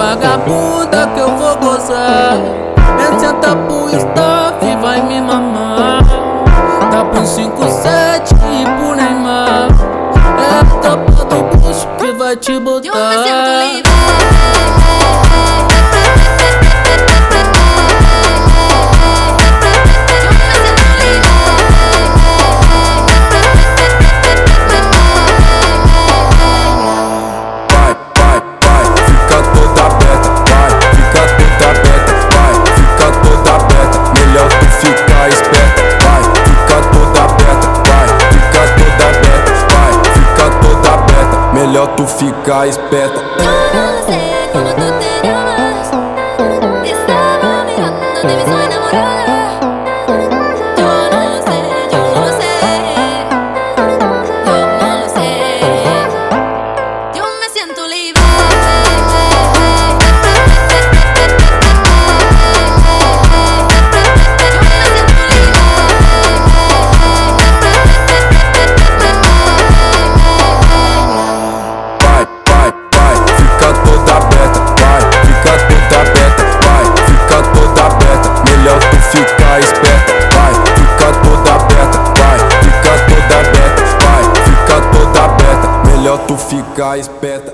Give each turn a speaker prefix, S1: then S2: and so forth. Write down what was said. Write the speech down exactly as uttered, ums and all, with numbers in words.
S1: vagabunda que eu vou gozar. Vem senta pro staff e vai me mamar. Dá pro cinco sete e pro Neymar. É a tapa do bucho que vai te botar.
S2: Eu me sinto livre.
S3: Melhor tu ficar esperta.
S2: Eu não sei como tu te llamas. Estaba mirando de mi soy enamorada. Yo no lo sé, yo no lo sé. Yo no lo sé. Yo me siento libre.
S3: Tu ficar esperta.